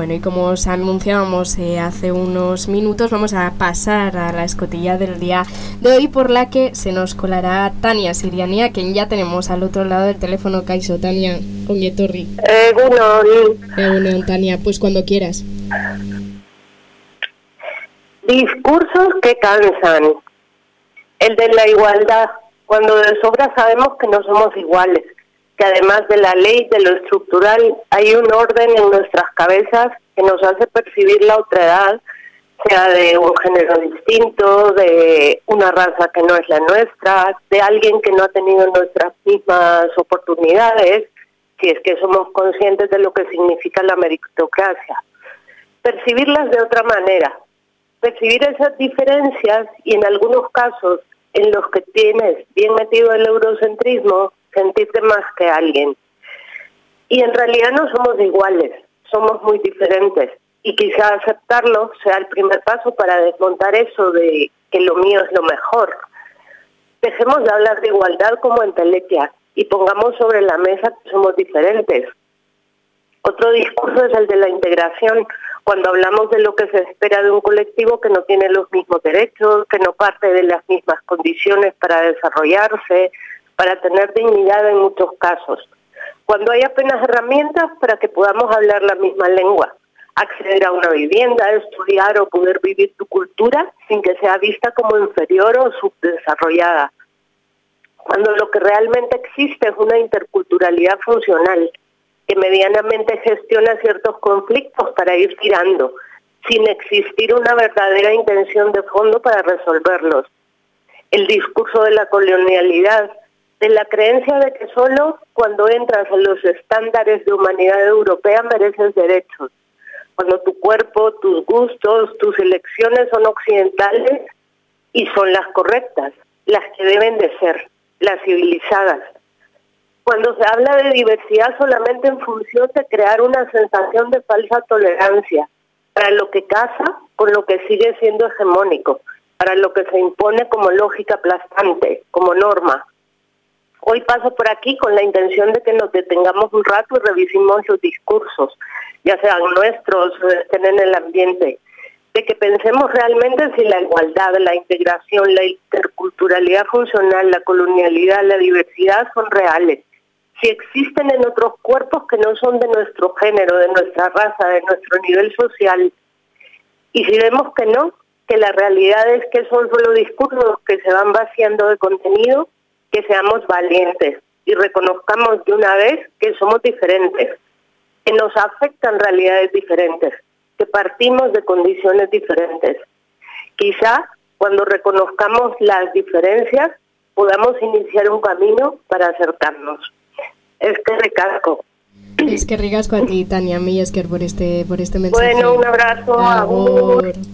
Bueno, y como os anunciábamos hace unos minutos, vamos a pasar a la escotilla del día de hoy, por la que se nos colará Tania Siriani, a quien ya tenemos al otro lado del teléfono. Kaixo, Tania, ongi etorri. Egunon, Tania, pues cuando quieras. Discursos que cansan. El de la igualdad, cuando de sobra sabemos que no somos iguales, que además de la ley, de lo estructural, hay un orden en nuestras cabezas que nos hace percibir la otredad, sea de un género distinto, de una raza que no es la nuestra, de alguien que no ha tenido nuestras mismas oportunidades, si es que somos conscientes de lo que significa la meritocracia. Percibirlas de otra manera, percibir esas diferencias y en algunos casos en los que tienes bien metido el eurocentrismo, sentirte más que alguien. Y en realidad no somos iguales, somos muy diferentes. Y quizá aceptarlo sea el primer paso para desmontar eso de que lo mío es lo mejor. Dejemos de hablar de igualdad como entelequia y pongamos sobre la mesa que somos diferentes. Otro discurso es el de la integración, cuando hablamos de lo que se espera de un colectivo que no tiene los mismos derechos, que no parte de las mismas condiciones para desarrollarse, para tener dignidad en muchos casos. Cuando hay apenas herramientas para que podamos hablar la misma lengua, acceder a una vivienda, estudiar o poder vivir tu cultura sin que sea vista como inferior o subdesarrollada. Cuando lo que realmente existe es una interculturalidad funcional, que medianamente gestiona ciertos conflictos para ir tirando, sin existir una verdadera intención de fondo para resolverlos. El discurso de la colonialidad, de la creencia de que solo cuando entras en los estándares de humanidad europea mereces derechos, cuando tu cuerpo, tus gustos, tus elecciones son occidentales y son las correctas, las que deben de ser, las civilizadas. Cuando se habla de diversidad solamente en función de crear una sensación de falsa tolerancia para lo que casa con lo que sigue siendo hegemónico, para lo que se impone como lógica aplastante, como norma. Hoy paso por aquí con la intención de que nos detengamos un rato y revisemos los discursos, ya sean nuestros o estén en el ambiente, de que pensemos realmente si la igualdad, la integración, la interculturalidad funcional, la colonialidad, la diversidad son reales. Si existen en otros cuerpos que no son de nuestro género, de nuestra raza, de nuestro nivel social. Y si vemos que no, que la realidad es que son solo discursos que se van vaciando de contenido, que seamos valientes y reconozcamos de una vez que somos diferentes, que nos afectan realidades diferentes, que partimos de condiciones diferentes. Quizá cuando reconozcamos las diferencias podamos iniciar un camino para acercarnos. Es que ricasco a ti, Tania, mi esker por este mensaje. Bueno, un abrazo. Agur.